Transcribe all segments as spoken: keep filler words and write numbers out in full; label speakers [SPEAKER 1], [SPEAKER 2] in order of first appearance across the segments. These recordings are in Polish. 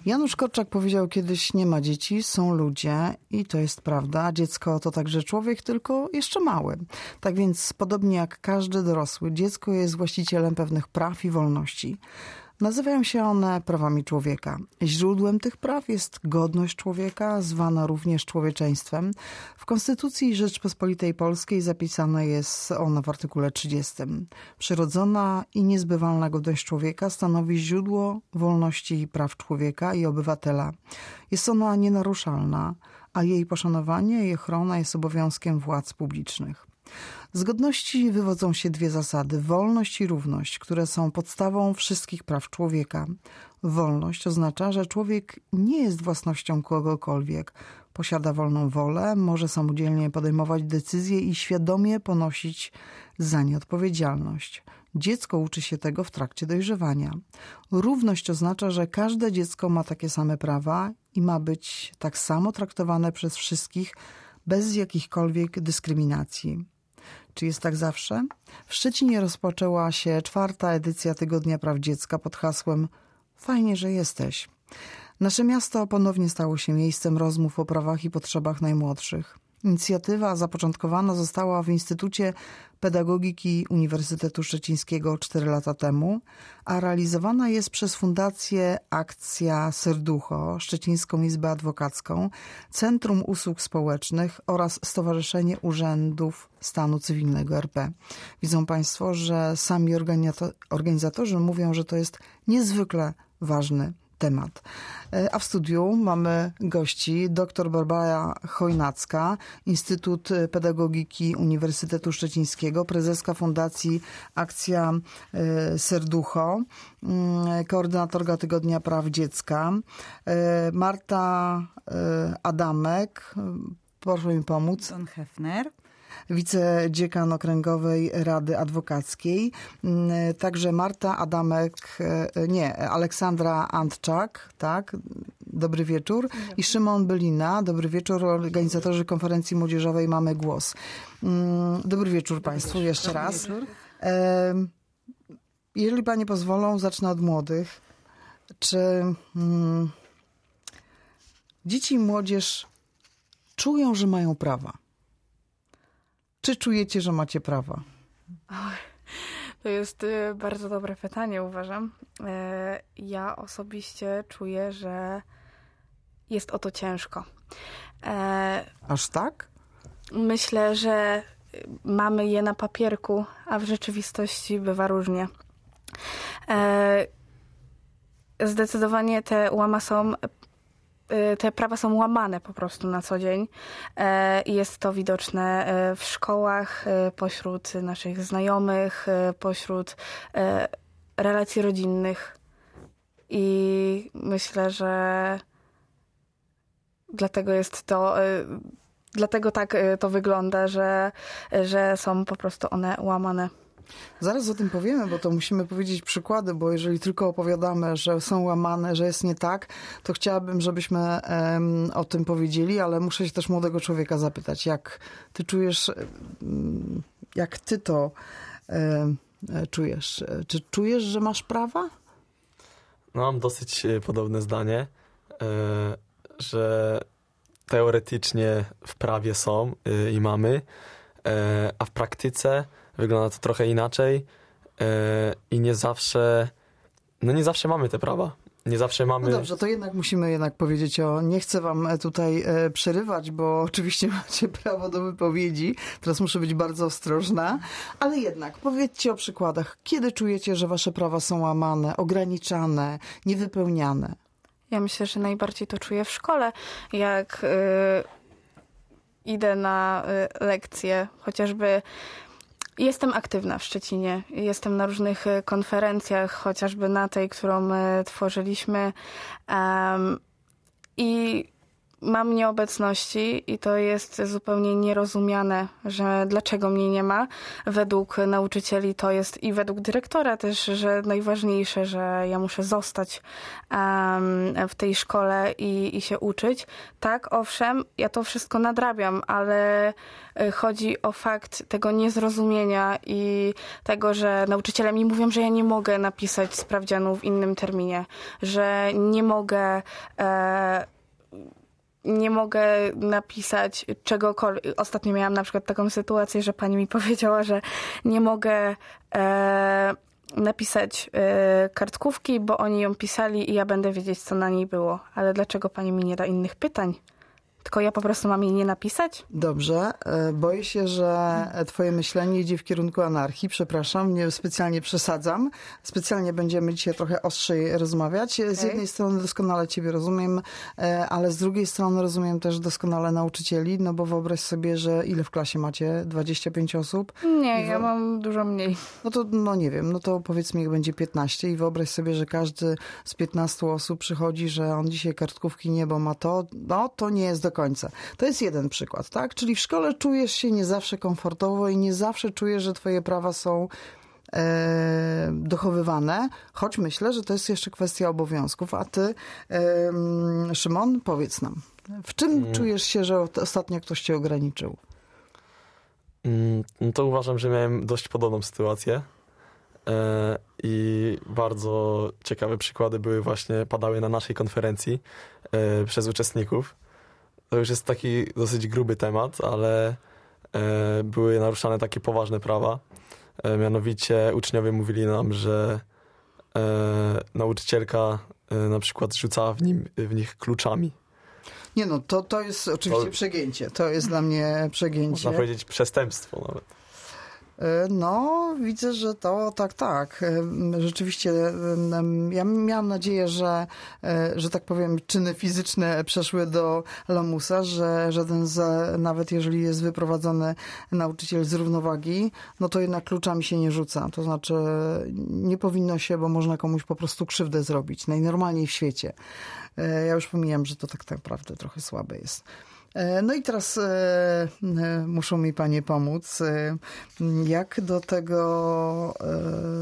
[SPEAKER 1] Janusz Korczak powiedział kiedyś: nie ma dzieci, są ludzie i to jest prawda. Dziecko to także człowiek, tylko jeszcze mały. Tak więc podobnie jak każdy dorosły, dziecko jest właścicielem pewnych praw i wolności. Nazywają się one prawami człowieka. Źródłem tych praw jest godność człowieka, zwana również człowieczeństwem. W Konstytucji Rzeczpospolitej Polskiej zapisana jest ona w artykule trzydziestym. Przyrodzona i niezbywalna godność człowieka stanowi źródło wolności i praw człowieka i obywatela. Jest ona nienaruszalna, a jej poszanowanie i ochrona jest obowiązkiem władz publicznych. Z godności wywodzą się dwie zasady: wolność i równość, które są podstawą wszystkich praw człowieka. Wolność oznacza, że człowiek nie jest własnością kogokolwiek. Posiada wolną wolę, może samodzielnie podejmować decyzje i świadomie ponosić za nie odpowiedzialność. Dziecko uczy się tego w trakcie dojrzewania. Równość oznacza, że każde dziecko ma takie same prawa i ma być tak samo traktowane przez wszystkich bez jakichkolwiek dyskryminacji. Czy jest tak zawsze? W Szczecinie rozpoczęła się czwarta edycja Tygodnia Praw Dziecka pod hasłem „Fajnie, że jesteś”. Nasze miasto ponownie stało się miejscem rozmów o prawach i potrzebach najmłodszych. Inicjatywa zapoczątkowana została w Instytucie Pedagogiki Uniwersytetu Szczecińskiego cztery lata temu, a realizowana jest przez Fundację Akcja Serducho, Szczecińską Izbę Adwokacką, Centrum Usług Społecznych oraz Stowarzyszenie Urzędów Stanu Cywilnego R P. Widzą Państwo, że sami organizatorzy mówią, że to jest niezwykle ważny temat. A w studiu mamy gości: dr Barbara Chojnacka, Instytut Pedagogiki Uniwersytetu Szczecińskiego, prezeska Fundacji Akcja Serducho, koordynatorka Tygodnia Praw Dziecka, Marta Adamek, proszę mi pomóc.
[SPEAKER 2] Don Hefner.
[SPEAKER 1] Wicedziekan Okręgowej Rady Adwokackiej, także Marta Adamek, nie, Aleksandra Antczak, tak, dobry wieczór, i Szymon Bylina, dobry wieczór, organizatorzy konferencji młodzieżowej Mamy Głos. Dobry wieczór dobry Państwu, wieczór. Jeszcze dobry raz. Wieczór. Jeżeli Panie pozwolą, zacznę od młodych. Czy hmm, dzieci i młodzież czują, że mają prawa? Czy czujecie, że macie prawa?
[SPEAKER 3] To jest bardzo dobre pytanie, uważam. Ja osobiście czuję, że jest o to ciężko.
[SPEAKER 1] Aż tak?
[SPEAKER 3] Myślę, że mamy je na papierku, a w rzeczywistości bywa różnie. Zdecydowanie te łama są Te prawa są łamane po prostu na co dzień i jest to widoczne w szkołach, pośród naszych znajomych, pośród relacji rodzinnych i myślę, że dlatego jest to, dlatego tak to wygląda, że, że są po prostu one łamane.
[SPEAKER 1] Zaraz o tym powiemy, bo to musimy powiedzieć przykłady, bo jeżeli tylko opowiadamy, że są łamane, że jest nie tak, to chciałabym, żebyśmy um, o tym powiedzieli, ale muszę się też młodego człowieka zapytać, jak ty czujesz, um, jak ty to um, czujesz? Czy czujesz, że masz prawa?
[SPEAKER 4] No, mam dosyć podobne zdanie, że teoretycznie w prawie są i mamy, a w praktyce wygląda to trochę inaczej yy, i nie zawsze, no nie zawsze mamy te prawa. Nie zawsze mamy...
[SPEAKER 1] No dobrze, to jednak musimy jednak powiedzieć o... Nie chcę wam tutaj e, przerywać, bo oczywiście macie prawo do wypowiedzi. Teraz muszę być bardzo ostrożna. Ale jednak powiedzcie o przykładach. Kiedy czujecie, że wasze prawa są łamane, ograniczane, niewypełniane?
[SPEAKER 3] Ja myślę, że najbardziej to czuję w szkole. Jak yy, idę na yy, lekcje, chociażby jestem aktywna w Szczecinie. Jestem na różnych konferencjach, chociażby na tej, którą tworzyliśmy. Um, I mam nieobecności i to jest zupełnie nierozumiane, że dlaczego mnie nie ma. Według nauczycieli to jest i według dyrektora też, że najważniejsze, że ja muszę zostać um, w tej szkole i, i się uczyć. Tak, owszem, ja to wszystko nadrabiam, ale chodzi o fakt tego niezrozumienia i tego, że nauczyciele mi mówią, że ja nie mogę napisać sprawdzianu w innym terminie, że nie mogę e, nie mogę napisać czegokolwiek. Ostatnio miałam na przykład taką sytuację, że pani mi powiedziała, że nie mogę e, napisać e, kartkówki, bo oni ją pisali i ja będę wiedzieć, co na niej było. Ale dlaczego pani mi nie da innych pytań? Tylko ja po prostu mam jej nie napisać?
[SPEAKER 1] Dobrze. Boję się, że twoje myślenie idzie w kierunku anarchii. Przepraszam, nie specjalnie przesadzam. Specjalnie będziemy dzisiaj trochę ostrzej rozmawiać. Z
[SPEAKER 3] Okay.
[SPEAKER 1] jednej strony doskonale ciebie rozumiem, ale z drugiej strony rozumiem też doskonale nauczycieli, no bo wyobraź sobie, że ile w klasie macie? dwadzieścia pięć osób?
[SPEAKER 3] Nie,
[SPEAKER 1] I
[SPEAKER 3] ja
[SPEAKER 1] wo-
[SPEAKER 3] mam dużo mniej.
[SPEAKER 1] No to, no nie wiem, no to powiedzmy, jak będzie piętnaście i wyobraź sobie, że każdy z piętnastu osób przychodzi, że on dzisiaj kartkówki nie, bo ma to, no to nie jest do końca. To jest jeden przykład, tak? Czyli w szkole czujesz się nie zawsze komfortowo i nie zawsze czujesz, że twoje prawa są e, dochowywane, choć myślę, że to jest jeszcze kwestia obowiązków. A ty, e, Szymon, powiedz nam, w czym
[SPEAKER 4] Mm.
[SPEAKER 1] czujesz się, że ostatnio ktoś cię ograniczył?
[SPEAKER 4] Mm, No to uważam, że miałem dość podobną sytuację e, i bardzo ciekawe przykłady były właśnie, padały na naszej konferencji e, przez uczestników. To już jest taki dosyć gruby temat, ale e, były naruszane takie poważne prawa. E, mianowicie uczniowie mówili nam, że e, nauczycielka e, na przykład rzucała w, nim, w nich kluczami.
[SPEAKER 1] Nie no, to, to jest oczywiście
[SPEAKER 4] To-
[SPEAKER 1] przegięcie. To jest dla mnie przegięcie.
[SPEAKER 4] Można powiedzieć przestępstwo nawet.
[SPEAKER 1] No, widzę, że to tak, tak. Rzeczywiście ja miałam nadzieję, że, że tak powiem, czyny fizyczne przeszły do lamusa, że żaden z, nawet jeżeli jest wyprowadzony nauczyciel z równowagi, no to jednak kluczami się nie rzuca. To znaczy nie powinno się, bo można komuś po prostu krzywdę zrobić. Najnormalniej w świecie. Ja już pomijam, że to tak naprawdę trochę słabe jest. No i teraz e, muszą mi panie pomóc. E, jak do tego, e,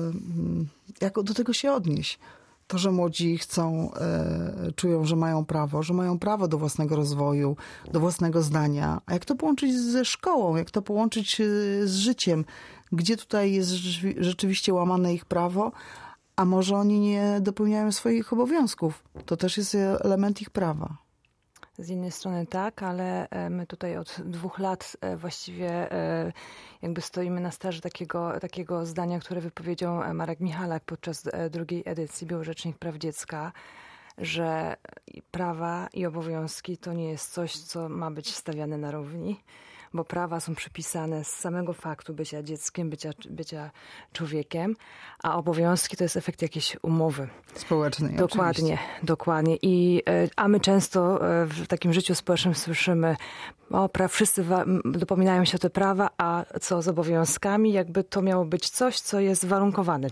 [SPEAKER 1] jak do tego się odnieść? To, że młodzi chcą, e, czują, że mają prawo, że mają prawo do własnego rozwoju, do własnego zdania. A jak to połączyć ze szkołą? Jak to połączyć z życiem? Gdzie tutaj jest rzeczywiście łamane ich prawo? A może oni nie dopełniają swoich obowiązków? To też jest element ich prawa.
[SPEAKER 2] Z jednej strony tak, ale my tutaj od dwóch lat właściwie jakby stoimy na straży takiego, takiego zdania, które wypowiedział Marek Michalak podczas drugiej edycji Był Rzecznik Praw Dziecka, że prawa i obowiązki to nie jest coś, co ma być stawiane na równi, bo prawa są przypisane z samego faktu bycia dzieckiem, bycia, bycia człowiekiem, a obowiązki to jest efekt jakiejś umowy.
[SPEAKER 1] Społecznej.
[SPEAKER 2] Dokładnie,
[SPEAKER 1] oczywiście.
[SPEAKER 2] dokładnie. I, a my często w takim życiu społecznym słyszymy, o, pra, wszyscy wa- dopominają się o te prawa, a co z obowiązkami? Jakby to miało być coś, co jest warunkowane.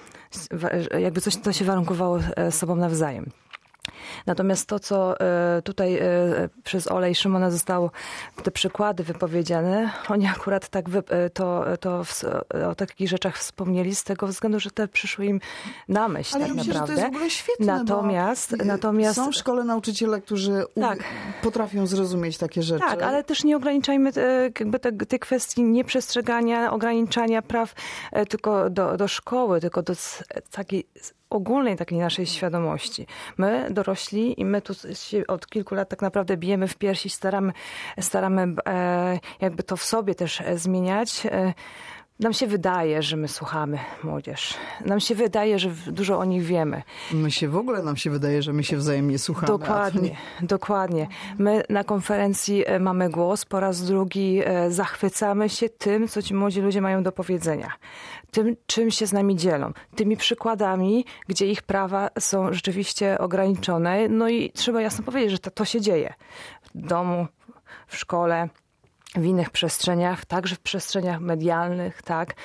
[SPEAKER 2] Jakby coś, co się warunkowało sobą nawzajem. Natomiast to, co tutaj przez Olę i Szymona zostało, te przykłady wypowiedziane, oni akurat tak wy, to, to w, o takich rzeczach wspomnieli z tego względu, że te przyszły im na myśl.
[SPEAKER 1] Ale
[SPEAKER 2] tak
[SPEAKER 1] ja myślę,
[SPEAKER 2] naprawdę.
[SPEAKER 1] że to jest w ogóle świetne,
[SPEAKER 2] Natomiast,
[SPEAKER 1] bo
[SPEAKER 2] natomiast
[SPEAKER 1] są w szkole nauczyciele, którzy
[SPEAKER 2] tak.
[SPEAKER 1] u, potrafią zrozumieć takie rzeczy.
[SPEAKER 2] Tak, ale też nie ograniczajmy jakby te, te kwestii nieprzestrzegania, ograniczania praw tylko do, do szkoły, tylko do takiej ogólnej takiej naszej świadomości. My, dorośli, i my tu się od kilku lat tak naprawdę bijemy w piersi, staramy, staramy e, jakby to w sobie też zmieniać. E, Nam się wydaje, że my słuchamy młodzież. Nam się wydaje, że dużo o nich wiemy.
[SPEAKER 1] My się w ogóle, nam się wydaje, że my się wzajemnie słuchamy.
[SPEAKER 2] Dokładnie, dokładnie. My na konferencji mamy głos, po raz drugi zachwycamy się tym, co ci młodzi ludzie mają do powiedzenia. Tym, czym się z nami dzielą. Tymi przykładami, gdzie ich prawa są rzeczywiście ograniczone. No i trzeba jasno powiedzieć, że to, to się dzieje. W domu, w szkole, w innych przestrzeniach, także w przestrzeniach medialnych, tak.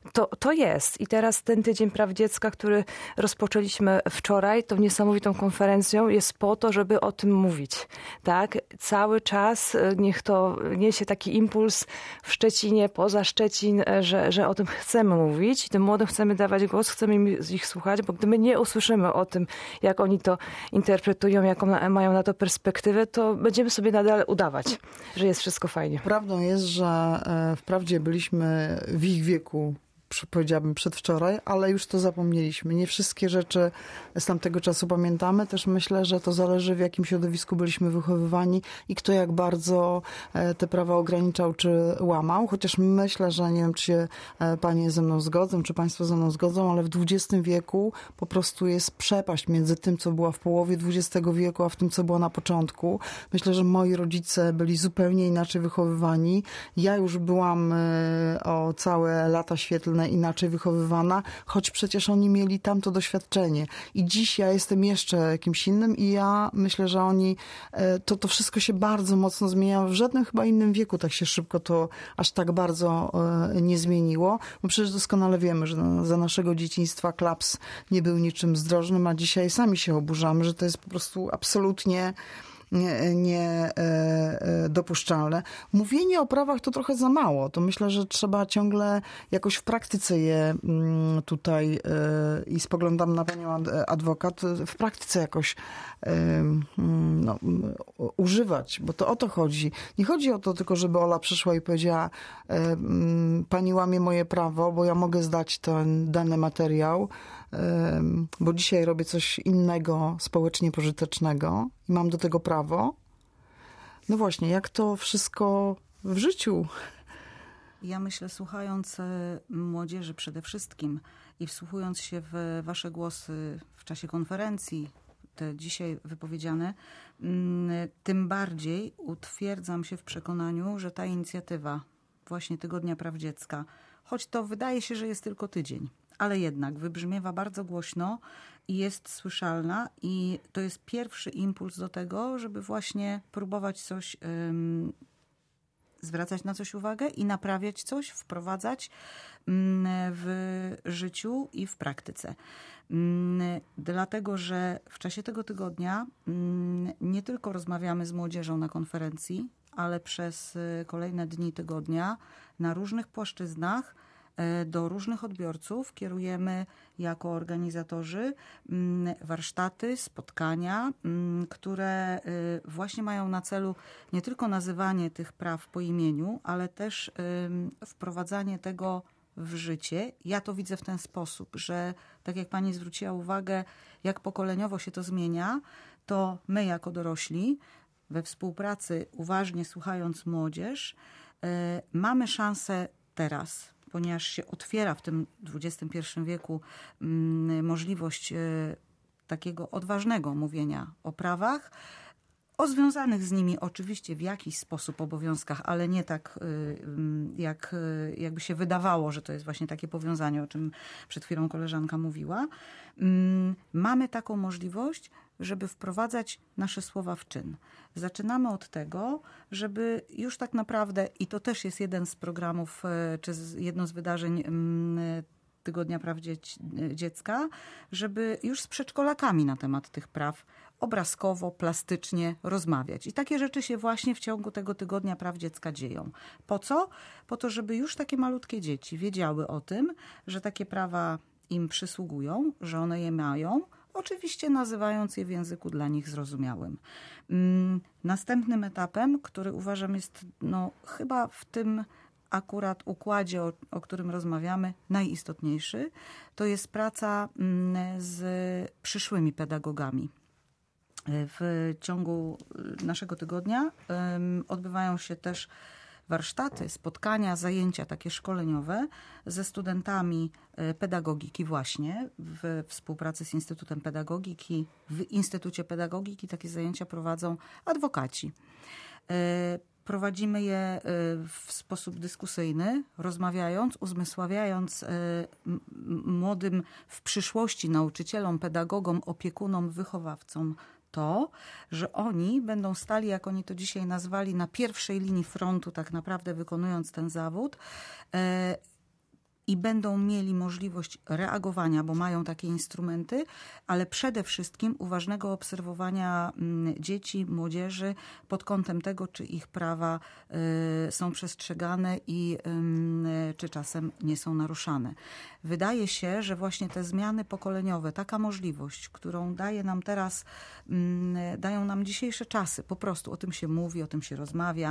[SPEAKER 2] To, to jest. I teraz ten Tydzień Praw Dziecka, który rozpoczęliśmy wczoraj, tą niesamowitą konferencją, jest po to, żeby o tym mówić. Tak? Cały czas niech to niesie taki impuls w Szczecinie, poza Szczecin, że, że o tym chcemy mówić. I tym młodym chcemy dawać głos, chcemy ich słuchać, bo gdy my nie usłyszymy o tym, jak oni to interpretują, jaką na, mają na to perspektywę, to będziemy sobie nadal udawać, że jest wszystko fajnie.
[SPEAKER 1] Prawdą jest, że wprawdzie byliśmy w ich wieku, powiedziałabym przedwczoraj, ale już to zapomnieliśmy. Nie wszystkie rzeczy z tamtego czasu pamiętamy. Też myślę, że to zależy, w jakim środowisku byliśmy wychowywani i kto jak bardzo te prawa ograniczał czy łamał. Chociaż myślę, że nie wiem, czy się panie ze mną zgodzą, czy państwo ze mną zgodzą, ale w dwudziestym wieku po prostu jest przepaść między tym, co było w połowie dwudziestego wieku, a w tym, co było na początku. Myślę, że moi rodzice byli zupełnie inaczej wychowywani. Ja już byłam o całe lata świetlne inaczej wychowywana, choć przecież oni mieli tamto doświadczenie. I dziś ja jestem jeszcze kimś innym i ja myślę, że oni, to, to wszystko się bardzo mocno zmienia. W żadnym chyba innym wieku tak się szybko to aż tak bardzo nie zmieniło. Bo przecież doskonale wiemy, że za naszego dzieciństwa klaps nie był niczym zdrożnym, a dzisiaj sami się oburzamy, że to jest po prostu absolutnie nie, nie e, dopuszczalne. Mówienie o prawach to trochę za mało. To myślę, że trzeba ciągle jakoś w praktyce je m, tutaj e, i spoglądam na panią adwokat, w praktyce jakoś e, no, używać, bo to o to chodzi. Nie chodzi o to tylko, żeby Ola przyszła i powiedziała e, pani łamie moje prawo, bo ja mogę zdać ten dany materiał, bo dzisiaj robię coś innego, społecznie pożytecznego i mam do tego prawo. No właśnie, jak to wszystko w życiu?
[SPEAKER 5] Ja myślę, słuchając młodzieży przede wszystkim i wsłuchując się w wasze głosy w czasie konferencji, te dzisiaj wypowiedziane, tym bardziej utwierdzam się w przekonaniu, że ta inicjatywa właśnie Tygodnia Praw Dziecka, choć to wydaje się, że jest tylko tydzień, ale jednak wybrzmiewa bardzo głośno i jest słyszalna i to jest pierwszy impuls do tego, żeby właśnie próbować coś, um, zwracać na coś uwagę i naprawiać coś, wprowadzać um, w życiu i w praktyce. Um, dlatego, że w czasie tego tygodnia um, nie tylko rozmawiamy z młodzieżą na konferencji, ale przez kolejne dni tygodnia na różnych płaszczyznach do różnych odbiorców kierujemy jako organizatorzy warsztaty, spotkania, które właśnie mają na celu nie tylko nazywanie tych praw po imieniu, ale też wprowadzanie tego w życie. Ja to widzę w ten sposób, że tak jak pani zwróciła uwagę, jak pokoleniowo się to zmienia, to my jako dorośli we współpracy, uważnie słuchając młodzież, mamy szansę teraz, ponieważ się otwiera w tym dwudziestym pierwszym wieku możliwość takiego odważnego mówienia o prawach, o związanych z nimi oczywiście w jakiś sposób obowiązkach, ale nie tak, jak, jakby się wydawało, że to jest właśnie takie powiązanie, o czym przed chwilą koleżanka mówiła. Mamy taką możliwość, żeby wprowadzać nasze słowa w czyn. Zaczynamy od tego, żeby już tak naprawdę, i to też jest jeden z programów, czy jedno z wydarzeń Tygodnia Praw Dziecka, żeby już z przedszkolakami na temat tych praw obrazkowo, plastycznie rozmawiać. I takie rzeczy się właśnie w ciągu tego Tygodnia Praw Dziecka dzieją. Po co? Po to, żeby już takie malutkie dzieci wiedziały o tym, że takie prawa im przysługują, że one je mają, oczywiście nazywając je w języku dla nich zrozumiałym. Następnym etapem, który uważam jest no, chyba w tym akurat układzie, o, o którym rozmawiamy, najistotniejszy, to jest praca z przyszłymi pedagogami. W ciągu naszego tygodnia odbywają się też warsztaty, spotkania, zajęcia takie szkoleniowe ze studentami pedagogiki właśnie w współpracy z Instytutem Pedagogiki. W Instytucie Pedagogiki takie zajęcia prowadzą adwokaci. Prowadzimy je w sposób dyskusyjny, rozmawiając, uzmysławiając młodym w przyszłości nauczycielom, pedagogom, opiekunom, wychowawcom to, że oni będą stali, jak oni to dzisiaj nazwali, na pierwszej linii frontu, tak naprawdę wykonując ten zawód i będą mieli możliwość reagowania, bo mają takie instrumenty, ale przede wszystkim uważnego obserwowania dzieci, młodzieży pod kątem tego, czy ich prawa są przestrzegane i czy czasem nie są naruszane. Wydaje się, że właśnie te zmiany pokoleniowe, taka możliwość, którą daje nam teraz, dają nam dzisiejsze czasy, po prostu o tym się mówi, o tym się rozmawia.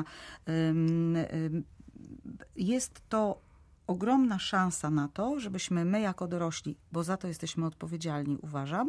[SPEAKER 5] Jest to ogromna szansa na to, żebyśmy my jako dorośli, bo za to jesteśmy odpowiedzialni, uważam,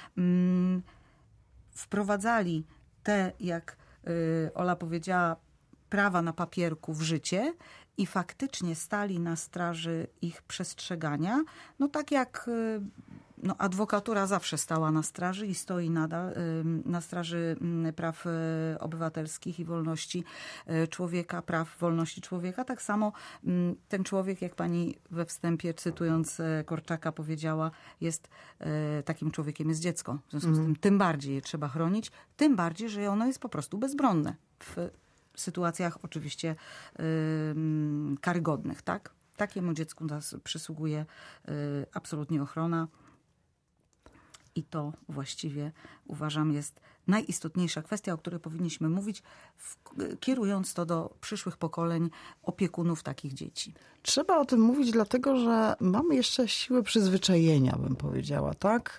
[SPEAKER 5] wprowadzali te, jak Ola powiedziała, prawa na papierku w życie i faktycznie stali na straży ich przestrzegania. No tak jak no, adwokatura zawsze stała na straży i stoi nadal na straży praw obywatelskich i wolności człowieka, praw wolności człowieka. Tak samo ten człowiek, jak pani we wstępie cytując Korczaka powiedziała, jest takim człowiekiem jest dziecko. W związku z tym tym bardziej je trzeba chronić, tym bardziej, że ono jest po prostu bezbronne w sytuacjach oczywiście yy, karygodnych, tak? Takiemu dziecku nas przysługuje yy, absolutnie ochrona i to właściwie uważam jest najistotniejsza kwestia, o której powinniśmy mówić, w, kierując to do przyszłych pokoleń opiekunów takich dzieci.
[SPEAKER 1] Trzeba o tym mówić, dlatego że mamy jeszcze siłę przyzwyczajenia, bym powiedziała, tak?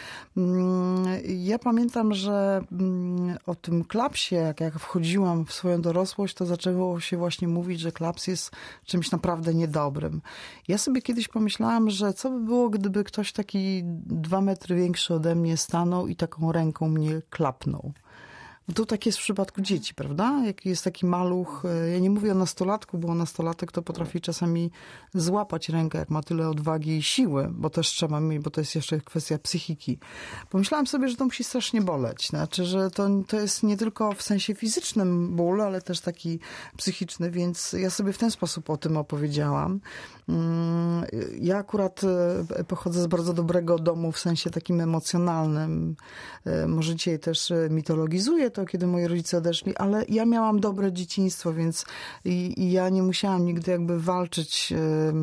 [SPEAKER 1] Ja pamiętam, że o tym klapsie, jak, jak wchodziłam w swoją dorosłość, to zaczęło się właśnie mówić, że klaps jest czymś naprawdę niedobrym. Ja sobie kiedyś pomyślałam, że co by było, gdyby ktoś taki dwa metry większy ode mnie stanął i taką ręką mnie klapnął. To tak jest w przypadku dzieci, prawda? Jak jest taki maluch, ja nie mówię o nastolatku, bo nastolatek to potrafi czasami złapać rękę, jak ma tyle odwagi i siły, bo też trzeba mieć, bo to jest jeszcze kwestia psychiki. Pomyślałam sobie, że to musi strasznie boleć. Znaczy, że to, to jest nie tylko w sensie fizycznym ból, ale też taki psychiczny, więc ja sobie w ten sposób o tym opowiedziałam. Ja akurat pochodzę z bardzo dobrego domu w sensie takim emocjonalnym. Może dzisiaj też mitologizuję to, kiedy moi rodzice odeszli, ale ja miałam dobre dzieciństwo, więc i, i ja nie musiałam nigdy jakby walczyć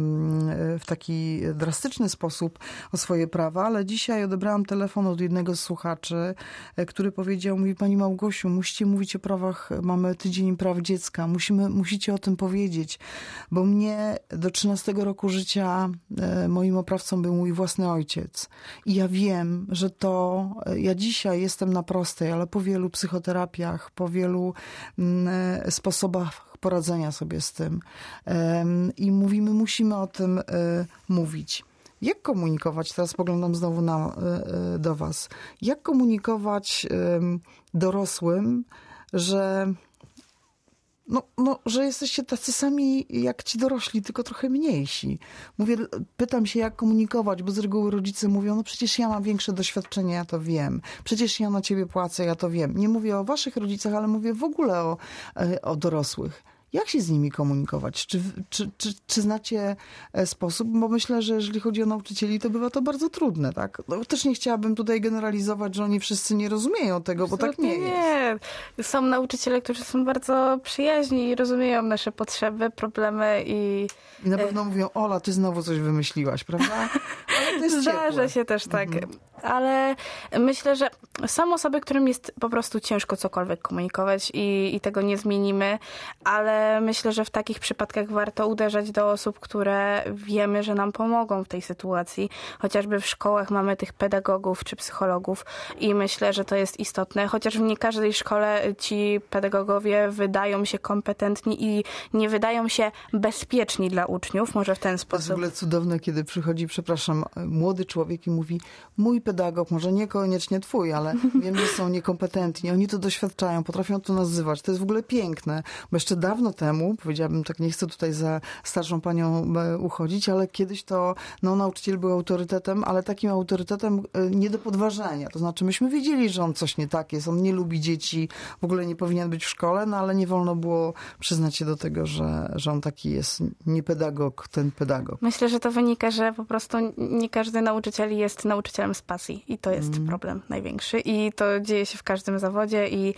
[SPEAKER 1] w taki drastyczny sposób o swoje prawa, ale dzisiaj odebrałam telefon od jednego z słuchaczy, który powiedział mi: pani Małgosiu, musicie mówić o prawach, mamy tydzień praw dziecka, musimy, musicie o tym powiedzieć, bo mnie do trzynastego roku życia moim oprawcą był mój własny ojciec. I ja wiem, że to, ja dzisiaj jestem na prostej, ale po wielu psychoterapiach, po wielu mm, sposobach poradzenia sobie z tym. Um, I mówimy, musimy o tym y, mówić. Jak komunikować, teraz spoglądam znowu na, y, do was, jak komunikować y, dorosłym, że No, no, że jesteście tacy sami jak ci dorośli, tylko trochę mniejsi. Mówię, pytam się, jak komunikować, bo z reguły rodzice mówią, no przecież ja mam większe doświadczenie, ja to wiem. Przecież ja na ciebie płacę, ja to wiem. Nie mówię o waszych rodzicach, ale mówię w ogóle o, o dorosłych. Jak się z nimi komunikować? Czy, czy, czy, czy znacie sposób? Bo myślę, że jeżeli chodzi o nauczycieli, to bywa to bardzo trudne, tak? No, też nie chciałabym tutaj generalizować, że oni wszyscy nie rozumieją tego, Absolutnie bo tak nie jest.
[SPEAKER 3] Nie. Są nauczyciele, którzy są bardzo przyjaźni i rozumieją nasze potrzeby, problemy i...
[SPEAKER 1] I na pewno mówią, Ola, ty znowu coś wymyśliłaś, prawda? Ale to jest
[SPEAKER 3] Zdarza
[SPEAKER 1] ciepłe.
[SPEAKER 3] się też tak.
[SPEAKER 1] Mhm.
[SPEAKER 3] Ale myślę, że są osoby, którym jest po prostu ciężko cokolwiek komunikować i, i tego nie zmienimy, ale myślę, że w takich przypadkach warto uderzać do osób, które wiemy, że nam pomogą w tej sytuacji. Chociażby w szkołach mamy tych pedagogów czy psychologów i myślę, że to jest istotne, chociaż w nie każdej szkole ci pedagogowie wydają się kompetentni i nie wydają się bezpieczni dla uczniów, może w ten sposób.
[SPEAKER 1] To jest w ogóle cudowne, kiedy przychodzi, przepraszam, młody człowiek i mówi, mój pedagog, może niekoniecznie twój, ale wiem, że są niekompetentni. Oni to doświadczają, potrafią to nazywać. To jest w ogóle piękne, bo jeszcze dawno temu, powiedziałabym tak, nie chcę tutaj za starszą panią uchodzić, ale kiedyś to no, nauczyciel był autorytetem, ale takim autorytetem nie do podważenia. To znaczy myśmy wiedzieli, że on coś nie tak jest, on nie lubi dzieci, w ogóle nie powinien być w szkole, no ale nie wolno było przyznać się do tego, że, że on taki jest, nie pedagog, ten pedagog.
[SPEAKER 3] Myślę, że to wynika, że po prostu nie każdy nauczyciel jest nauczycielem z pasji. pasji i to jest
[SPEAKER 1] Mm.
[SPEAKER 3] problem największy i to dzieje się w każdym zawodzie i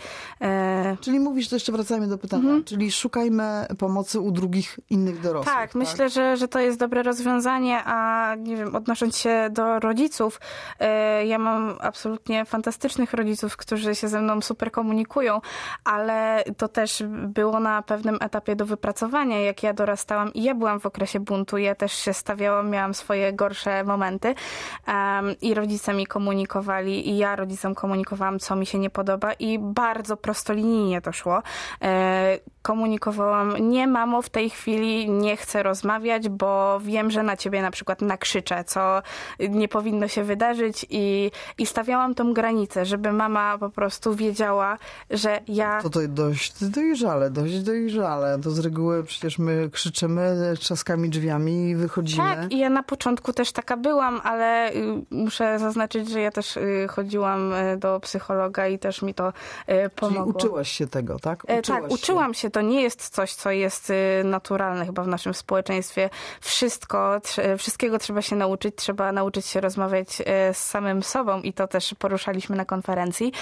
[SPEAKER 3] e,
[SPEAKER 1] Czyli mówisz, to jeszcze wracajmy do pytania,
[SPEAKER 3] Mhm.
[SPEAKER 1] czyli szukajmy pomocy u drugich innych dorosłych.
[SPEAKER 3] tak, myślę, że, że to jest dobre rozwiązanie, a nie wiem, odnosząc się do rodziców, e, ja mam absolutnie fantastycznych rodziców, którzy się ze mną super komunikują, ale to też było na pewnym etapie do wypracowania, jak ja dorastałam i ja byłam w okresie buntu, ja też się stawiałam, miałam swoje gorsze momenty um, i rodzice mi komunikowali i ja rodzicom komunikowałam, co mi się nie podoba i bardzo prostolinijnie to szło. E, komunikowałam, nie mamo, w tej chwili nie chcę rozmawiać, bo wiem, że na ciebie na przykład nakrzyczę, co nie powinno się wydarzyć i, i stawiałam tą granicę, żeby mama po prostu wiedziała, że ja...
[SPEAKER 1] To to dość dojrzale, dość dojrzale. To z reguły przecież my krzyczymy, trzaskamy drzwiami i wychodzimy.
[SPEAKER 3] Tak, i ja na początku też taka byłam, ale y, muszę zaznaczyć, że ja też y, chodziłam y, do psychologa i też mi to y, pomogło.
[SPEAKER 1] Czyli uczyłaś się tego, tak?
[SPEAKER 3] E,
[SPEAKER 1] Uczyłaś
[SPEAKER 3] tak,
[SPEAKER 1] się.
[SPEAKER 3] uczyłam się. To nie jest coś, co jest y, naturalne chyba w naszym społeczeństwie. Wszystko, tr- wszystkiego trzeba się nauczyć. Trzeba nauczyć się rozmawiać y, z samym sobą i to też poruszaliśmy na konferencji.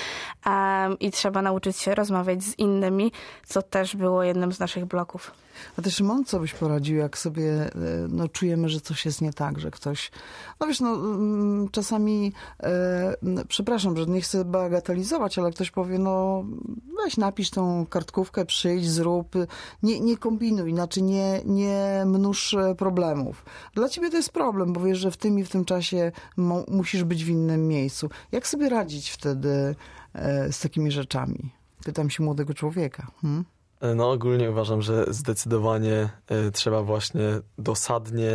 [SPEAKER 3] Um, I trzeba nauczyć się rozmawiać z innymi, co też było jednym z naszych bloków.
[SPEAKER 1] A ty, Szymon, co byś poradził, jak sobie no, czujemy, że coś jest nie tak, że ktoś... No wiesz, no mm, czasami, e, przepraszam, że nie chcę bagatelizować, ale ktoś powie, no weź napisz tą kartkówkę, przyjdź, zrób, nie, nie kombinuj, znaczy nie, nie mnóż problemów. Dla ciebie to jest problem, bo wiesz, że w tym i w tym czasie mo- musisz być w innym miejscu. Jak sobie radzić wtedy e, z takimi rzeczami? Pytam się młodego człowieka. Hmm?
[SPEAKER 4] No ogólnie uważam, że zdecydowanie y, trzeba właśnie dosadnie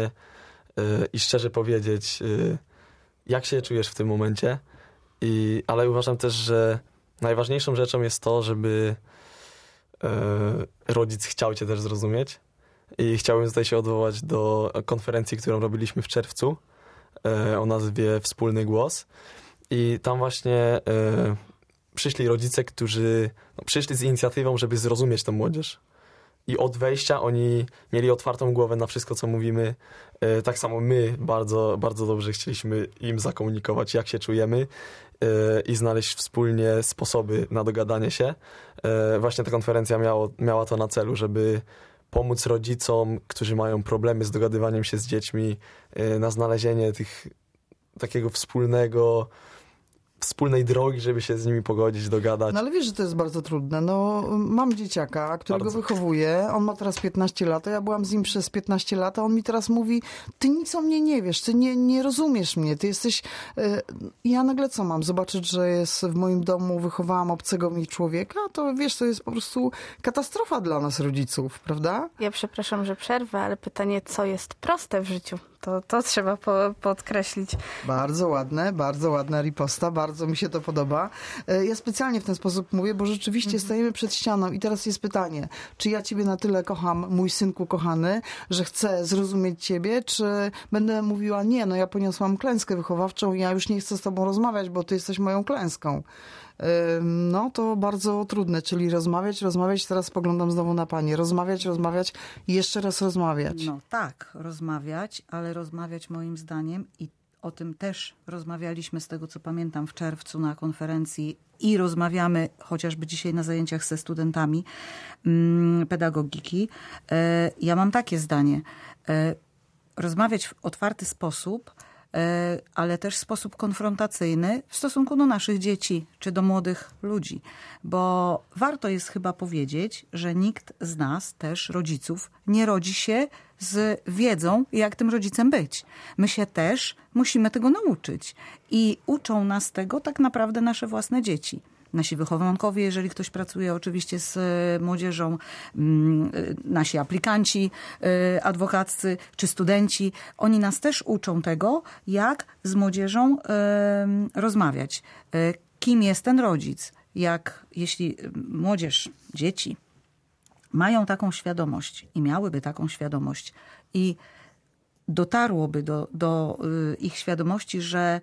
[SPEAKER 4] y, i szczerze powiedzieć, y, jak się czujesz w tym momencie. I, ale uważam też, że najważniejszą rzeczą jest to, żeby y, rodzic chciał cię też zrozumieć. I chciałbym tutaj się odwołać do konferencji, którą robiliśmy w czerwcu y, o nazwie Wspólny Głos. I tam właśnie... Y, przyszli rodzice, którzy no, przyszli z inicjatywą, żeby zrozumieć tę młodzież. I od wejścia oni mieli otwartą głowę na wszystko, co mówimy. E, tak samo my bardzo, bardzo dobrze chcieliśmy im zakomunikować, jak się czujemy e, i znaleźć wspólnie sposoby na dogadanie się. E, właśnie ta konferencja miało, miała to na celu, żeby pomóc rodzicom, którzy mają problemy z dogadywaniem się z dziećmi, e, na znalezienie tych takiego wspólnego wspólnej drogi, żeby się z nimi pogodzić, dogadać.
[SPEAKER 1] No ale wiesz, że to jest bardzo trudne. No, mam dzieciaka, którego
[SPEAKER 4] Bardzo.
[SPEAKER 1] wychowuję. On ma teraz piętnaście lat, a ja byłam z nim przez piętnaście lat, a on mi teraz mówi, ty nic o mnie nie wiesz, ty nie, nie rozumiesz mnie, ty jesteś... Yy, ja nagle co mam? Zobaczyć, że jest w moim domu, wychowałam obcego mi człowieka? To wiesz, to jest po prostu katastrofa dla nas rodziców, prawda?
[SPEAKER 3] Ja przepraszam, że przerwę, ale pytanie, co jest proste w życiu? To, to trzeba po, podkreślić.
[SPEAKER 1] Bardzo ładne, bardzo ładna riposta, bardzo mi się to podoba. Ja specjalnie w ten sposób mówię, bo rzeczywiście mhm. stajemy przed ścianą i teraz jest pytanie, czy ja ciebie na tyle kocham, mój synku kochany, że chcę zrozumieć ciebie, czy będę mówiła, nie, no ja poniosłam klęskę wychowawczą i ja już nie chcę z tobą rozmawiać, bo ty jesteś moją klęską. No to bardzo trudne, czyli rozmawiać, rozmawiać, teraz spoglądam znowu na panie, rozmawiać, rozmawiać i jeszcze raz rozmawiać.
[SPEAKER 5] No tak, rozmawiać, ale rozmawiać moim zdaniem i o tym też rozmawialiśmy z tego, co pamiętam w czerwcu na konferencji i rozmawiamy chociażby dzisiaj na zajęciach ze studentami hmm, pedagogiki. Ja mam takie zdanie. Rozmawiać w otwarty sposób, ale też w sposób konfrontacyjny w stosunku do naszych dzieci czy do młodych ludzi. Bo warto jest chyba powiedzieć, że nikt z nas, też rodziców, nie rodzi się z wiedzą, jak tym rodzicem być. My się też musimy tego nauczyć. I uczą nas tego tak naprawdę nasze własne dzieci. Nasi wychowankowie, jeżeli ktoś pracuje oczywiście z młodzieżą, nasi aplikanci adwokaccy czy studenci, oni nas też uczą tego, jak z młodzieżą rozmawiać. Kim jest ten rodzic? Jak jeśli młodzież, dzieci mają taką świadomość i miałyby taką świadomość i dotarłoby do, do ich świadomości, że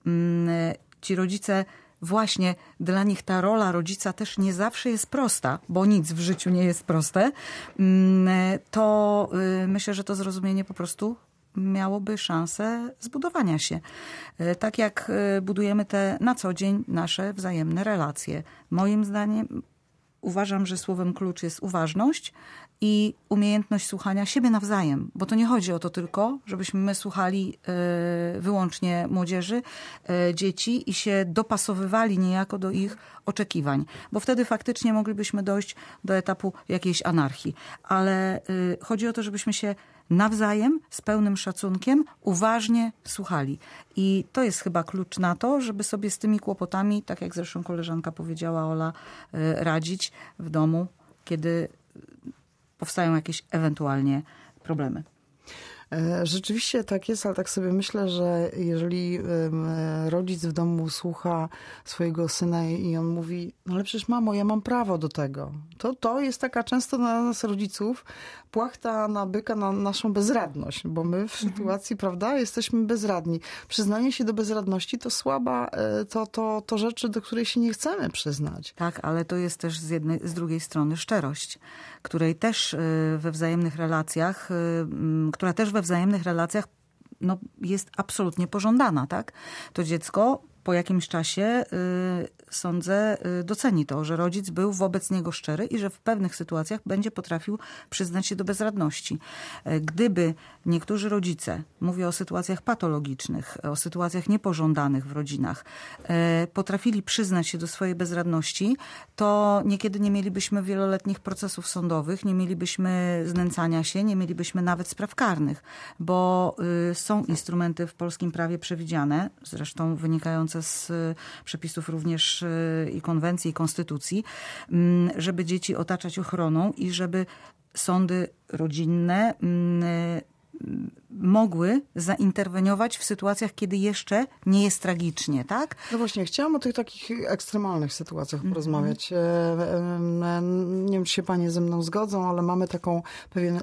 [SPEAKER 5] ci rodzice właśnie dla nich ta rola rodzica też nie zawsze jest prosta, bo nic w życiu nie jest proste, to myślę, że to zrozumienie po prostu miałoby szansę zbudowania się. Tak jak budujemy te na co dzień nasze wzajemne relacje. Moim zdaniem uważam, że słowem klucz jest uważność i umiejętność słuchania siebie nawzajem. Bo to nie chodzi o to tylko, żebyśmy my słuchali wyłącznie młodzieży, dzieci i się dopasowywali niejako do ich oczekiwań. Bo wtedy faktycznie moglibyśmy dojść do etapu jakiejś anarchii. Ale chodzi o to, żebyśmy się nawzajem, z pełnym szacunkiem, uważnie słuchali. I to jest chyba klucz na to, żeby sobie z tymi kłopotami, tak jak zresztą koleżanka powiedziała, Ola, radzić w domu, kiedy powstają jakieś ewentualnie problemy.
[SPEAKER 1] Rzeczywiście tak jest, ale tak sobie myślę, że jeżeli rodzic w domu słucha swojego syna i on mówi, no ale przecież mamo, ja mam prawo do tego. To, to jest taka często na nas rodziców płachta na byka, na naszą bezradność, bo my w sytuacji, prawda, jesteśmy bezradni. Przyznanie się do bezradności to słaba, to, to, to rzeczy, do której się nie chcemy przyznać.
[SPEAKER 5] Tak, ale to jest też z jednej, z drugiej strony szczerość, której też we wzajemnych relacjach, która też we wzajemnych relacjach no, jest absolutnie pożądana, tak? To dziecko po jakimś czasie, y, sądzę, y, doceni to, że rodzic był wobec niego szczery i że w pewnych sytuacjach będzie potrafił przyznać się do bezradności. Gdyby niektórzy rodzice, mówię o sytuacjach patologicznych, o sytuacjach niepożądanych w rodzinach, y, potrafili przyznać się do swojej bezradności, to niekiedy nie mielibyśmy wieloletnich procesów sądowych, nie mielibyśmy znęcania się, nie mielibyśmy nawet spraw karnych, bo y, są instrumenty w polskim prawie przewidziane, zresztą wynikające z przepisów również i konwencji, i konstytucji, żeby dzieci otaczać ochroną i żeby sądy rodzinne mogły zainterweniować w sytuacjach, kiedy jeszcze nie jest tragicznie, tak?
[SPEAKER 1] No właśnie, chciałam o tych takich ekstremalnych sytuacjach mm-hmm. porozmawiać. Nie wiem, czy się panie ze mną zgodzą, ale mamy taką pewien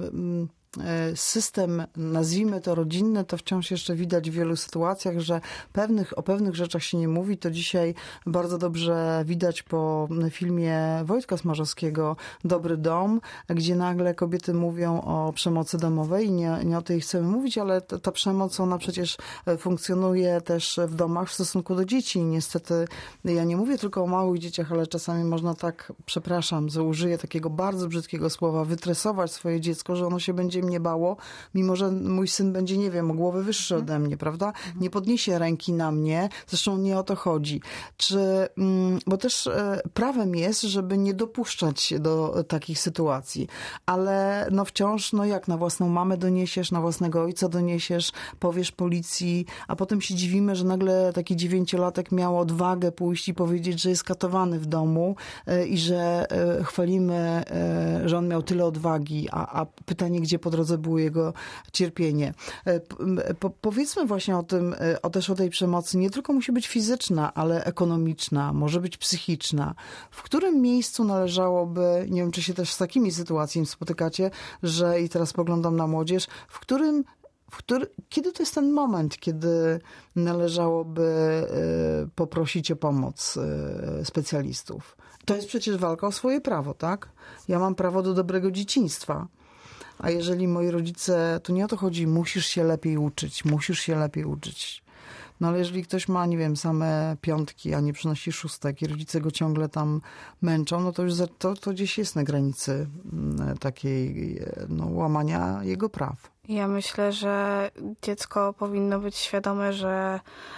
[SPEAKER 1] system, nazwijmy to rodzinny, to wciąż jeszcze widać w wielu sytuacjach, że pewnych, o pewnych rzeczach się nie mówi. To dzisiaj bardzo dobrze widać po filmie Wojtka Smarzowskiego Dobry dom, gdzie nagle kobiety mówią o przemocy domowej i nie, nie o tej chcemy mówić, ale ta, ta przemoc, ona przecież funkcjonuje też w domach w stosunku do dzieci. I niestety ja nie mówię tylko o małych dzieciach, ale czasami można tak, przepraszam, że użyję takiego bardzo brzydkiego słowa, wytresować swoje dziecko, że ono się będzie mnie bało, mimo że mój syn będzie, nie wiem, o głowę wyższy ode mnie, prawda? Nie podniesie ręki na mnie, zresztą nie o to chodzi. Czy, bo też prawem jest, żeby nie dopuszczać się do takich sytuacji, ale no wciąż, no jak na własną mamę doniesiesz, na własnego ojca doniesiesz, powiesz policji, a potem się dziwimy, że nagle taki dziewięciolatek miał odwagę pójść i powiedzieć, że jest katowany w domu i że chwalimy, że on miał tyle odwagi, a, a pytanie, gdzie po drodze było jego cierpienie. Po, powiedzmy właśnie o tym, o też o tej przemocy. Nie tylko musi być fizyczna, ale ekonomiczna, może być psychiczna. W którym miejscu należałoby, nie wiem, czy się też z takimi sytuacjami spotykacie, że i teraz poglądam na młodzież, w którym W który, kiedy to jest ten moment, kiedy należałoby poprosić o pomoc specjalistów? To jest przecież walka o swoje prawo, tak? Ja mam prawo do dobrego dzieciństwa. A jeżeli moi rodzice, to nie o to chodzi, musisz się lepiej uczyć, musisz się lepiej uczyć. No ale jeżeli ktoś ma, nie wiem, same piątki, a nie przynosi szóstek i rodzice go ciągle tam męczą, no to już za, to, to gdzieś jest na granicy takiej no, łamania jego praw.
[SPEAKER 3] Ja myślę, że dziecko powinno być świadome, że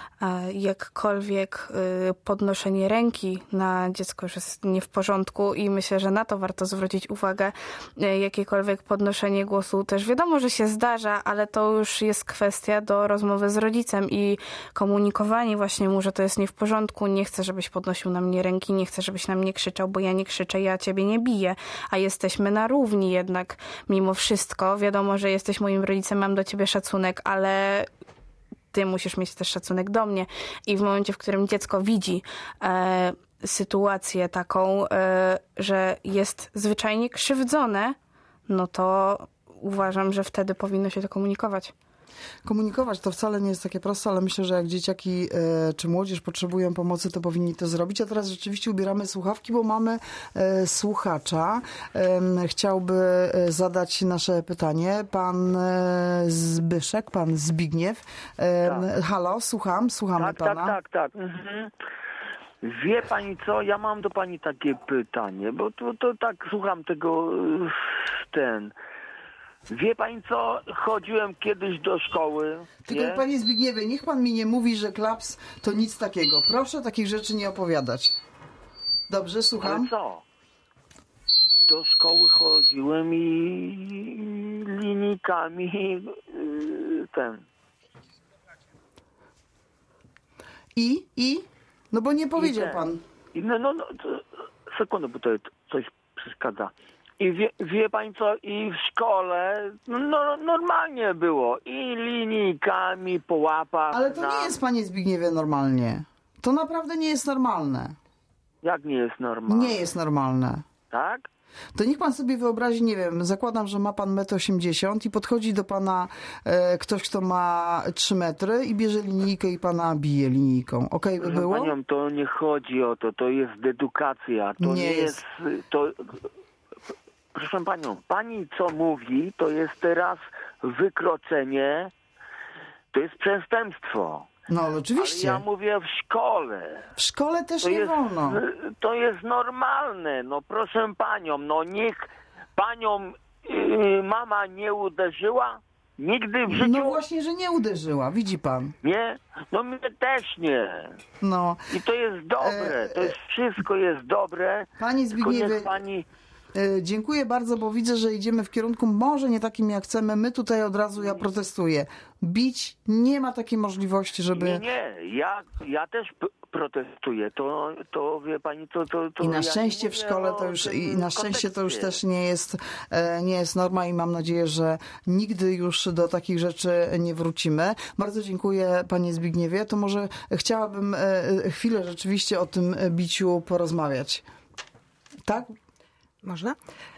[SPEAKER 3] jakkolwiek podnoszenie ręki na dziecko już jest nie w porządku i myślę, że na to warto zwrócić uwagę. Jakiekolwiek podnoszenie głosu też wiadomo, że się zdarza, ale to już jest kwestia do rozmowy z rodzicem i komunikowanie właśnie mu, że to jest nie w porządku, nie chcę, żebyś podnosił na mnie ręki, nie chcę, żebyś na mnie krzyczał, bo ja nie krzyczę, ja ciebie nie biję, a jesteśmy na równi jednak mimo wszystko. Wiadomo, że jesteś moim rodzicem, mam do ciebie szacunek, ale ty musisz mieć też szacunek do mnie. I w momencie, w którym dziecko widzi e, sytuację taką, e, że jest zwyczajnie krzywdzone, no to uważam, że wtedy powinno się to komunikować.
[SPEAKER 1] Komunikować to wcale nie jest takie proste, ale myślę, że jak dzieciaki e, czy młodzież potrzebują pomocy, to powinni to zrobić. A teraz rzeczywiście ubieramy słuchawki, bo mamy e, słuchacza. E, chciałby zadać nasze pytanie. Pan e, Zbyszek, pan Zbigniew. E,
[SPEAKER 6] Tak.
[SPEAKER 1] Halo, słucham, słuchamy
[SPEAKER 6] Tak,
[SPEAKER 1] pana.
[SPEAKER 6] tak, tak, tak. Mhm. Wie pani co, ja mam do pani takie pytanie, bo to, to tak słucham tego, y, ten... Wie pani co, chodziłem kiedyś do szkoły,
[SPEAKER 1] Tylko
[SPEAKER 6] nie?
[SPEAKER 1] panie Zbigniewie, niech pan mi nie mówi, że klaps to nic takiego. Proszę takich rzeczy nie opowiadać. Dobrze, słucham.
[SPEAKER 6] Ale co? Do szkoły chodziłem i linijkami y, ten...
[SPEAKER 1] I? I? No bo nie powiedział
[SPEAKER 6] I ten.
[SPEAKER 1] pan.
[SPEAKER 6] I no, no, no, to, sekundę, bo to coś przeszkadza. I wie, wie pani co, i w szkole no, no, normalnie było. I linijkami po łapach.
[SPEAKER 1] Ale to
[SPEAKER 6] na...
[SPEAKER 1] nie jest, panie Zbigniewie, normalnie. To naprawdę nie jest normalne.
[SPEAKER 6] Jak nie jest normalne?
[SPEAKER 1] Nie jest normalne.
[SPEAKER 6] Tak?
[SPEAKER 1] To niech pan sobie wyobrazi, nie wiem, zakładam, że ma pan metr osiemdziesiąt i podchodzi do pana e, ktoś, kto ma trzy metry i bierze linijkę i pana bije linijką. Okej by
[SPEAKER 6] Proszę
[SPEAKER 1] było?
[SPEAKER 6] panią, to nie chodzi o to, to jest edukacja. To
[SPEAKER 1] Nie
[SPEAKER 6] nie,
[SPEAKER 1] jest.
[SPEAKER 6] jest... to... Proszę panią, pani co mówi, to jest teraz wykroczenie, to jest przestępstwo.
[SPEAKER 1] No ale
[SPEAKER 6] Ale
[SPEAKER 1] oczywiście.
[SPEAKER 6] ja mówię w szkole.
[SPEAKER 1] W szkole też
[SPEAKER 6] To
[SPEAKER 1] nie
[SPEAKER 6] jest,
[SPEAKER 1] wolno.
[SPEAKER 6] to jest normalne. No proszę panią, no niech panią yy, mama nie uderzyła? Nigdy w życiu?
[SPEAKER 1] No właśnie, że nie uderzyła, widzi pan.
[SPEAKER 6] Nie? No mnie też nie.
[SPEAKER 1] No.
[SPEAKER 6] I to jest dobre, to jest wszystko jest dobre.
[SPEAKER 1] Pani
[SPEAKER 6] Tylko
[SPEAKER 1] Zbigniewie,
[SPEAKER 6] niech pani...
[SPEAKER 1] e, dziękuję bardzo, bo widzę, że idziemy w kierunku może nie takim jak chcemy. My tutaj od razu, ja protestuję. Bić nie ma takiej możliwości, żeby...
[SPEAKER 6] Nie, nie, ja, ja też p- protestuję. To, to wie pani, to... to, to
[SPEAKER 1] I na
[SPEAKER 6] ja
[SPEAKER 1] szczęście
[SPEAKER 6] nie
[SPEAKER 1] w
[SPEAKER 6] mówię
[SPEAKER 1] szkole
[SPEAKER 6] o
[SPEAKER 1] to już,
[SPEAKER 6] tym
[SPEAKER 1] i na szczęście to już
[SPEAKER 6] kontekście.
[SPEAKER 1] też nie jest, e, nie jest norma i mam nadzieję, że nigdy już do takich rzeczy nie wrócimy. Bardzo dziękuję panie Zbigniewie. To może chciałabym e, chwilę rzeczywiście o tym biciu porozmawiać. Tak?
[SPEAKER 2] Można?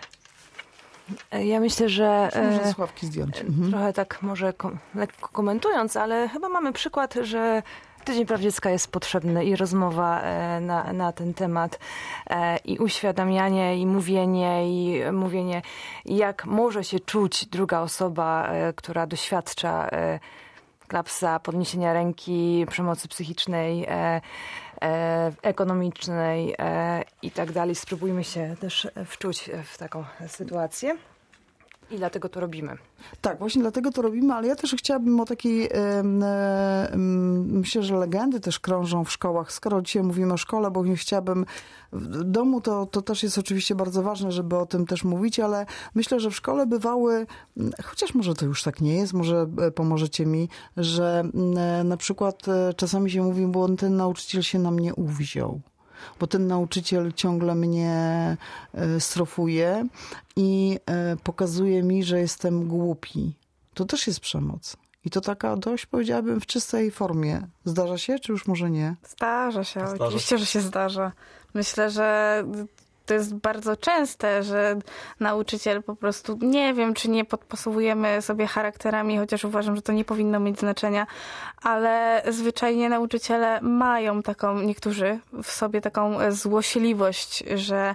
[SPEAKER 2] Ja myślę, że
[SPEAKER 1] Muszę
[SPEAKER 2] e,
[SPEAKER 1] słuchawki zdjąć. Mhm.
[SPEAKER 2] trochę tak może kom, lekko komentując, ale chyba mamy przykład, że Tydzień Praw Dziecka jest potrzebny i rozmowa e, na, na ten temat e, i uświadamianie i mówienie i mówienie, jak może się czuć druga osoba, e, która doświadcza e, klapsa, podniesienia ręki, przemocy psychicznej, e, e, ekonomicznej e, i tak dalej. Spróbujmy się też wczuć w taką sytuację i dlatego to robimy.
[SPEAKER 1] Tak, właśnie dlatego to robimy, ale ja też chciałabym o takiej, em, em, myślę, że legendy też krążą w szkołach. Skoro dzisiaj mówimy o szkole, bo nie chciałabym, w domu to, to też jest oczywiście bardzo ważne, żeby o tym też mówić, ale myślę, że w szkole bywały, chociaż może to już tak nie jest, może pomożecie mi, że na przykład czasami się mówi, bo ten nauczyciel się na mnie uwziął. Bo ten nauczyciel ciągle mnie strofuje i pokazuje mi, że jestem głupi. To też jest przemoc. I to taka dość, powiedziałabym, w czystej formie. Zdarza się, czy już może nie?
[SPEAKER 3] Zdarza się,
[SPEAKER 4] Zdarza
[SPEAKER 3] oczywiście,
[SPEAKER 4] się.
[SPEAKER 3] że się zdarza. Myślę, że to jest bardzo częste, że nauczyciel po prostu, nie wiem, czy nie podpasowujemy sobie charakterami, chociaż uważam, że to nie powinno mieć znaczenia, ale zwyczajnie nauczyciele mają taką, niektórzy w sobie taką złośliwość, że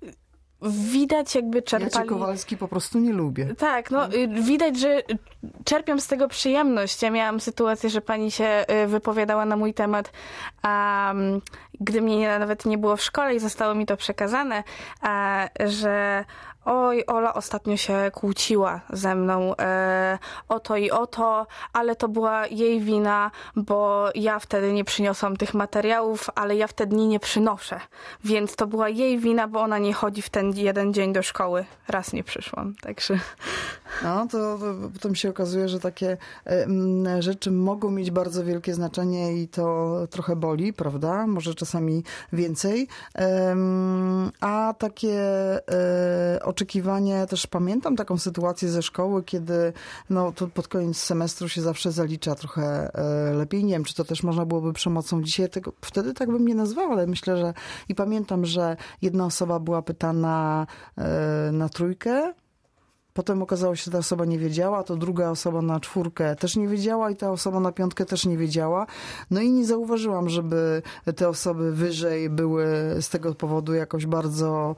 [SPEAKER 3] widać jakby
[SPEAKER 1] Ja
[SPEAKER 3] czerpali...
[SPEAKER 1] cię Kowalski po prostu nie lubię.
[SPEAKER 3] Tak, no y, widać, że czerpią z tego przyjemność. Ja miałam sytuację, że pani się y, wypowiadała na mój temat, a um, gdy mnie nawet nie było w szkole i zostało mi to przekazane, a, że oj, Ola ostatnio się kłóciła ze mną e, o to i o to, ale to była jej wina, bo ja wtedy nie przyniosłam tych materiałów, ale ja wtedy nie przynoszę. Więc to była jej wina, bo ona nie chodzi w ten jeden dzień do szkoły. Raz nie przyszłam, także...
[SPEAKER 1] No, to, to potem się okazuje, że takie e, rzeczy mogą mieć bardzo wielkie znaczenie i to trochę boli, prawda? Może czasami więcej. E, a takie e, oczekiwanie, też pamiętam taką sytuację ze szkoły, kiedy no, to pod koniec semestru się zawsze zalicza trochę e, lepiej. Nie wiem, czy to też można byłoby przemocą. Dzisiaj tego, wtedy tak bym nie nazwała, ale myślę, że i pamiętam, że jedna osoba była pytana e, na trójkę, Potem okazało się, że ta osoba nie wiedziała, to druga osoba na czwórkę też nie wiedziała i ta osoba na piątkę też nie wiedziała. No i nie zauważyłam, żeby te osoby wyżej były z tego powodu jakoś bardzo,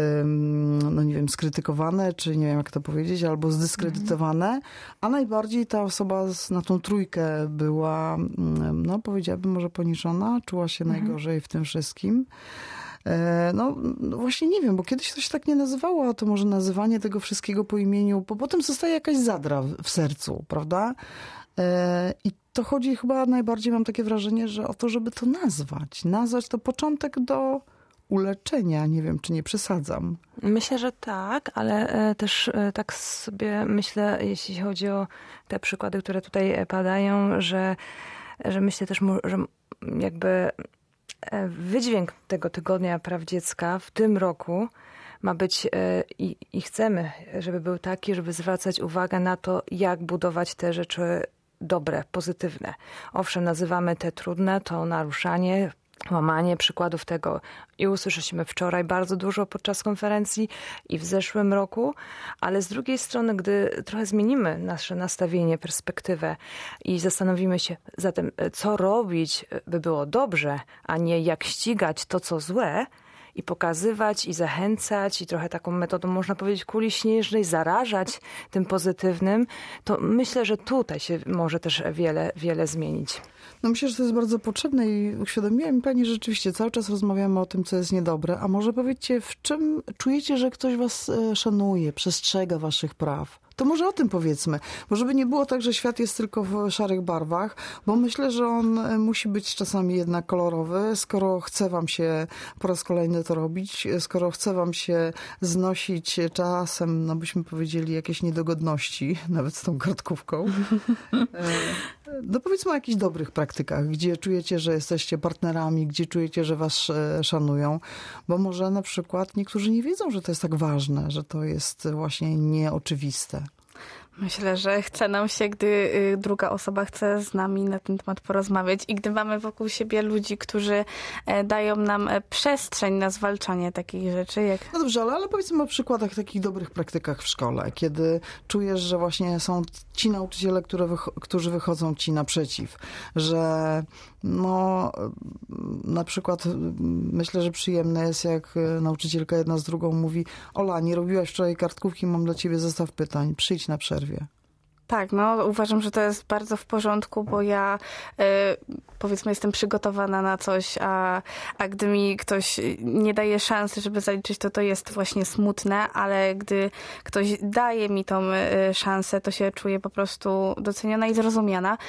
[SPEAKER 1] no nie wiem, skrytykowane, czy nie wiem jak to powiedzieć, albo zdyskredytowane, a najbardziej ta osoba na tą trójkę była, no powiedziałabym może poniżona, czuła się mhm. najgorzej w tym wszystkim. No właśnie nie wiem, bo kiedyś to się tak nie nazywało, a to może nazywanie tego wszystkiego po imieniu, bo potem zostaje jakaś zadra w sercu, prawda? I to chodzi chyba najbardziej, mam takie wrażenie, że o to, żeby to nazwać. Nazwać to początek do uleczenia. Nie wiem, czy nie przesadzam.
[SPEAKER 2] Myślę, że tak, ale też tak sobie myślę, jeśli chodzi o te przykłady, które tutaj padają, że, że myślę też, że jakby wydźwięk tego Tygodnia Praw Dziecka w tym roku ma być i, i chcemy, żeby był taki, żeby zwracać uwagę na to, jak budować te rzeczy dobre, pozytywne. Owszem, nazywamy te trudne, to naruszanie, łamanie przykładów tego i usłyszeliśmy wczoraj bardzo dużo podczas konferencji i w zeszłym roku, ale z drugiej strony, gdy trochę zmienimy nasze nastawienie, perspektywę i zastanowimy się zatem, co robić, by było dobrze, a nie jak ścigać to, co złe, i pokazywać, i zachęcać, i trochę taką metodą, można powiedzieć, kuli śnieżnej, zarażać tym pozytywnym, to myślę, że tutaj się może też wiele, wiele zmienić.
[SPEAKER 1] No myślę, że to jest bardzo potrzebne i uświadomiła mi pani, że rzeczywiście cały czas rozmawiamy o tym, co jest niedobre, a może powiedzcie, w czym czujecie, że ktoś was szanuje, przestrzega waszych praw? To może o tym powiedzmy, bo żeby nie było tak, że świat jest tylko w szarych barwach, bo myślę, że on musi być czasami jednak kolorowy, skoro chce wam się po raz kolejny to robić, skoro chce wam się znosić czasem, no byśmy powiedzieli, jakieś niedogodności, nawet z tą kartkówką. No powiedzmy o jakichś dobrych praktykach, gdzie czujecie, że jesteście partnerami, gdzie czujecie, że was szanują, bo może na przykład niektórzy nie wiedzą, że to jest tak ważne, że to jest właśnie nieoczywiste.
[SPEAKER 3] Myślę, że chce nam się, gdy druga osoba chce z nami na ten temat porozmawiać i gdy mamy wokół siebie ludzi, którzy dają nam przestrzeń na zwalczanie takich rzeczy. Jak...
[SPEAKER 1] No dobrze, ale, ale powiedzmy o przykładach takich dobrych praktykach w szkole, kiedy czujesz, że właśnie są ci nauczyciele, które wycho- którzy wychodzą ci naprzeciw, że no na przykład myślę, że przyjemne jest, jak nauczycielka jedna z drugą mówi: Ola, nie robiłaś wczoraj kartkówki, mam dla ciebie zestaw pytań, przyjdź na przerwę.
[SPEAKER 3] Tak, no uważam, że to jest bardzo w porządku, bo ja y, powiedzmy jestem przygotowana na coś, a, a gdy mi ktoś nie daje szansy, żeby zaliczyć, to to jest właśnie smutne, ale gdy ktoś daje mi tą y, szansę, to się czuję po prostu doceniona i zrozumiana.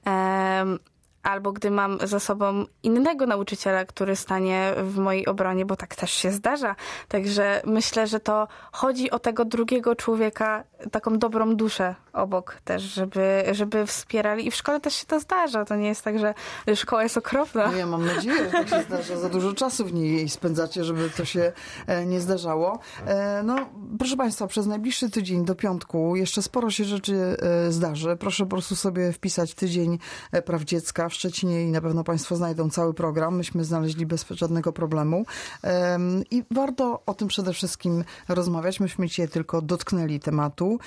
[SPEAKER 3] Um, Albo gdy mam za sobą innego nauczyciela, który stanie w mojej obronie, bo tak też się zdarza. Także myślę, że to chodzi o tego drugiego człowieka, taką dobrą duszę obok też, żeby, żeby wspierali. I w szkole też się to zdarza. To nie jest tak, że szkoła jest okropna.
[SPEAKER 1] No ja mam nadzieję, że tak się zdarza. Za dużo czasu w niej spędzacie, żeby to się nie zdarzało. No, proszę państwa, przez najbliższy tydzień do piątku jeszcze sporo się rzeczy zdarzy. Proszę po prostu sobie wpisać Tydzień Praw Dziecka w Szczecinie i na pewno państwo znajdą cały program. Myśmy znaleźli bez żadnego problemu. I warto o tym przede wszystkim rozmawiać. Myśmy dzisiaj tylko dotknęli tematu.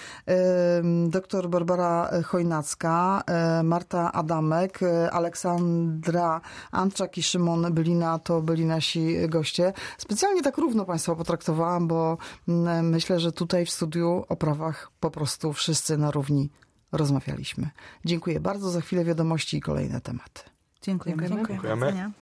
[SPEAKER 1] Doktor Barbara Chojnacka, Marta Adamek, Aleksandra Antczak i Szymon Bylina to byli nasi goście. Specjalnie tak równo państwa potraktowałam, bo myślę, że tutaj w studiu o prawach po prostu wszyscy na równi rozmawialiśmy. Dziękuję bardzo. Za chwilę wiadomości i kolejne tematy.
[SPEAKER 5] Dziękujemy.
[SPEAKER 2] Dziękujemy.
[SPEAKER 4] Dziękujemy.